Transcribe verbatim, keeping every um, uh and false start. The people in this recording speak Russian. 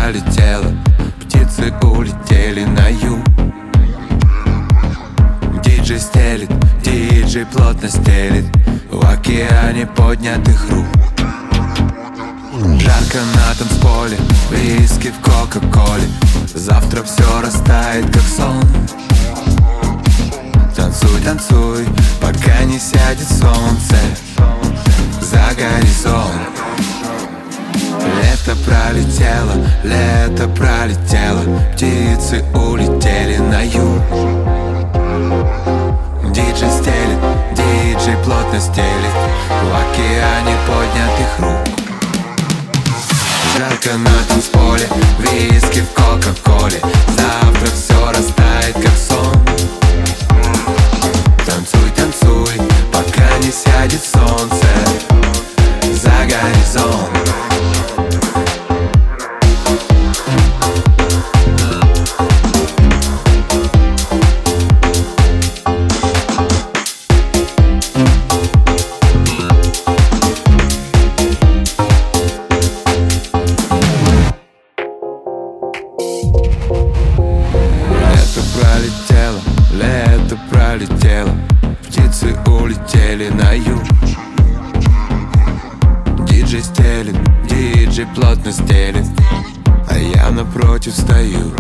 пролетело, птицы улетели на юг. Диджей стелит, диджей плотно стелит в океане поднятых рук. Жарко на танцполе, виски в кока-коле. Завтра все растает, как сон. Танцуй, танцуй, пока не сядет солнце за горизонт. Лето пролетело, лето пролетело, птицы улетели на юг. Диджей стелит, диджей плотно стелит в океане поднятых рук. Жарко на танцполе, виски в кока-коле. Завтра все растает, как сон. Танцуй, танцуй, пока не сядет солнце за горизонт. Пролетело, лето пролетело, птицы улетели на юг. Диджей стелит, диджей плотно стелит, а я напротив стою.